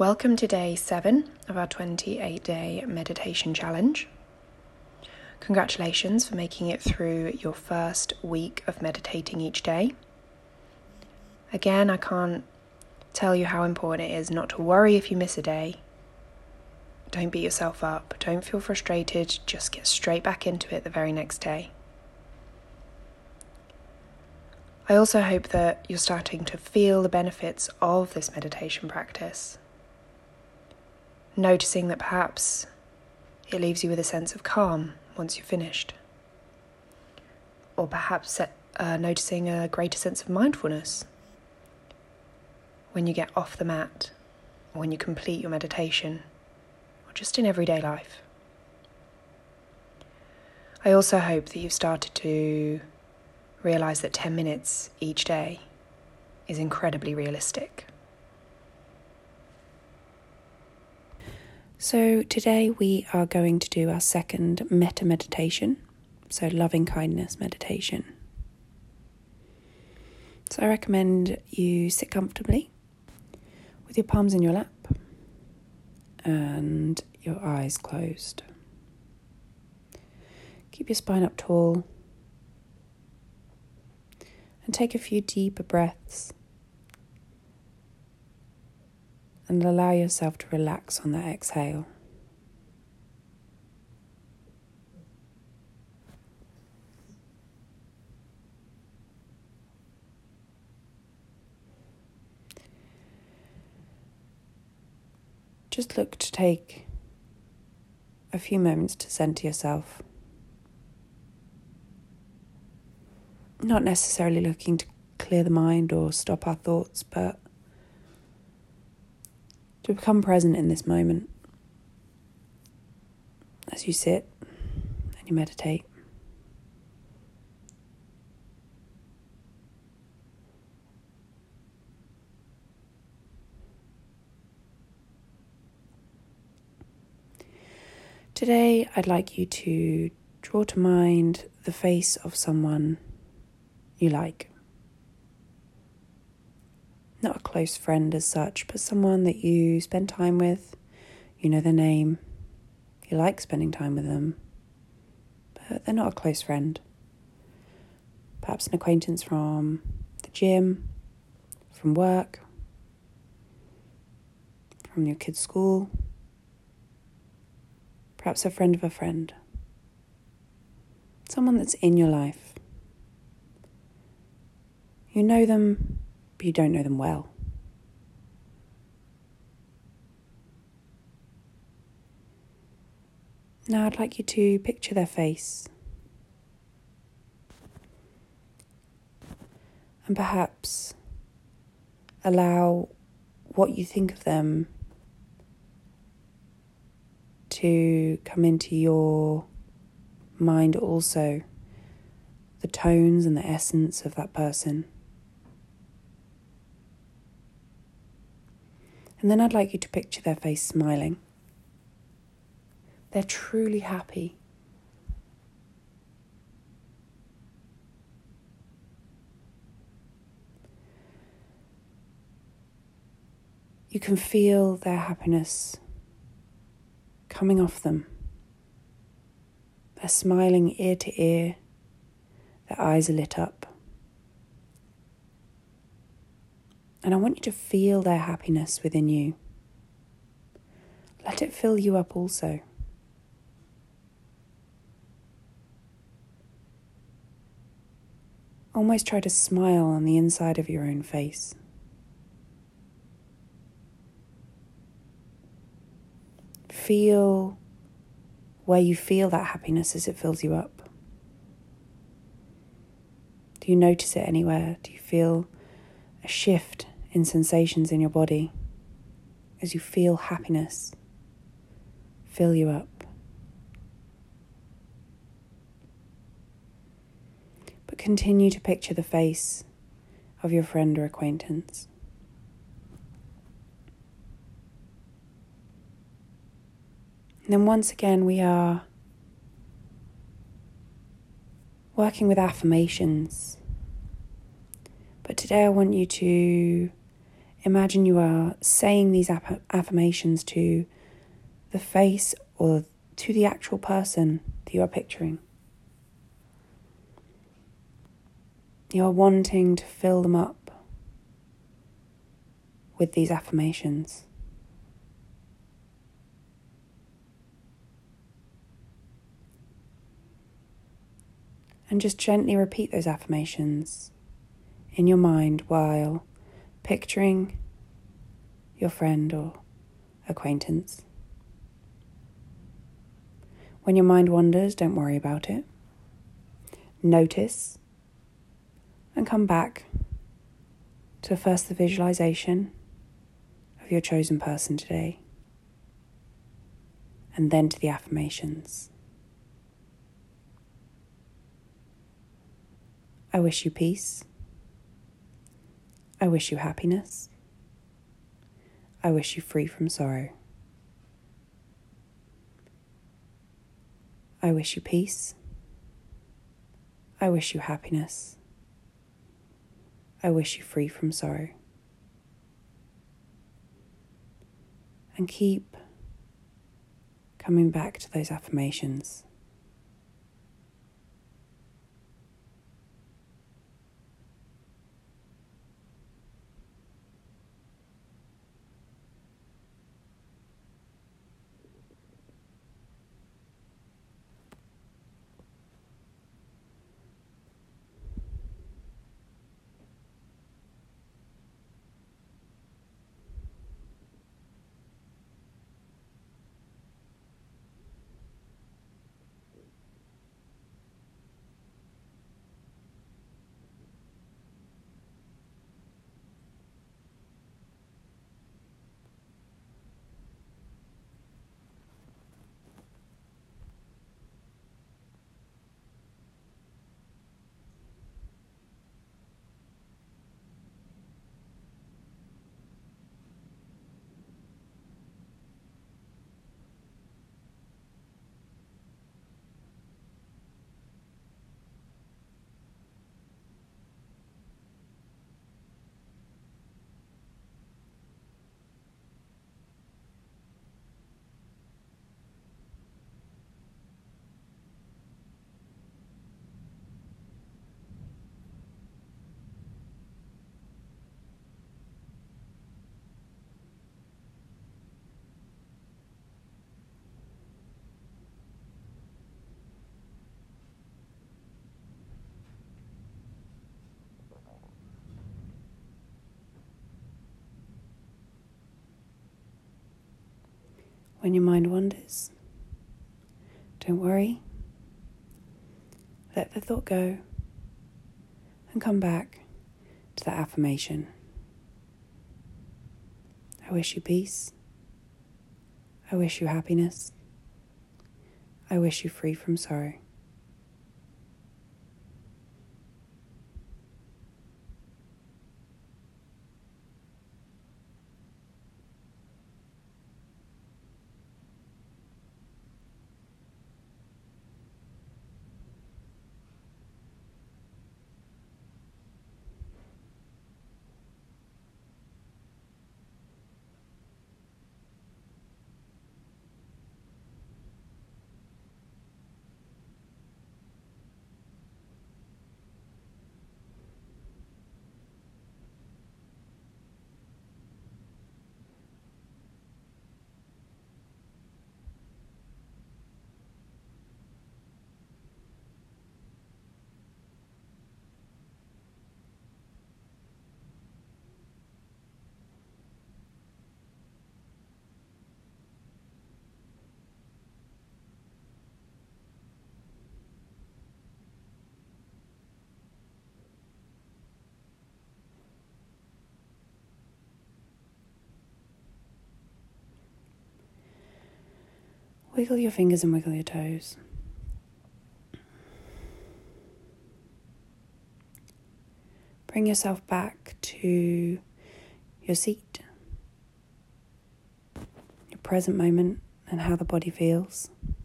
Welcome to day 7 of our 28-day meditation challenge. Congratulations for making it through your first week of meditating each day. Again, I can't tell you how important it is not to worry if you miss a day. Don't beat yourself up, don't feel frustrated, just get straight back into it the very next day. I also hope that you're starting to feel the benefits of this meditation practice. Noticing that perhaps it leaves you with a sense of calm once you've finished. Or perhaps noticing a greater sense of mindfulness when you get off the mat, or when you complete your meditation, or just in everyday life. I also hope that you've started to realize that 10 minutes each day is incredibly realistic. So today we are going to do our second metta meditation, so loving kindness meditation. So I recommend you sit comfortably with your palms in your lap and your eyes closed. Keep your spine up tall and take a few deeper breaths. And allow yourself to relax on that exhale. Just look to take a few moments to center yourself. Not necessarily looking to clear the mind or stop our thoughts, but to become present in this moment as you sit and you meditate. Today, I'd like you to draw to mind the face of someone you like. Not a close friend as such, but someone that you spend time with, you know their name, you like spending time with them, but they're not a close friend. Perhaps an acquaintance from the gym, from work, from your kid's school, perhaps a friend of a friend. Someone that's in your life. You know them, but you don't know them well. Now I'd like you to picture their face. And perhaps allow what you think of them to come into your mind also. The tones and the essence of that person. And then I'd like you to picture their face smiling. They're truly happy. You can feel their happiness coming off them. They're smiling ear to ear. Their eyes are lit up. And I want you to feel their happiness within you. Let it fill you up also. Almost try to smile on the inside of your own face. Feel where you feel that happiness as it fills you up. Do you notice it anywhere? Do you feel a shift in sensations in your body as you feel happiness fill you up? But continue to picture the face of your friend or acquaintance. And then once again, we are working with affirmations. But today I want you to Imagine you are saying these affirmations to the face or to the actual person that you are picturing. You are wanting to fill them up with these affirmations. And just gently repeat those affirmations in your mind while picturing your friend or acquaintance. When your mind wanders, don't worry about it. Notice and come back to first the visualization of your chosen person today, and then to the affirmations. I wish you peace. I wish you happiness. I wish you free from sorrow. I wish you peace. I wish you happiness. I wish you free from sorrow. And keep coming back to those affirmations. When your mind wanders, don't worry. Let the thought go and come back to that affirmation. I wish you peace. I wish you happiness. I wish you free from sorrow. Wiggle your fingers and wiggle your toes. Bring yourself back to your seat, your present moment, and how the body feels.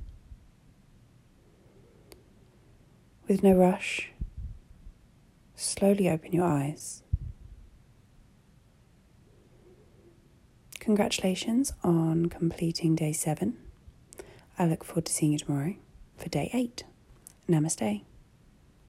With no rush, slowly open your eyes. Congratulations on completing day 7. I look forward to seeing you tomorrow for day 8. Namaste.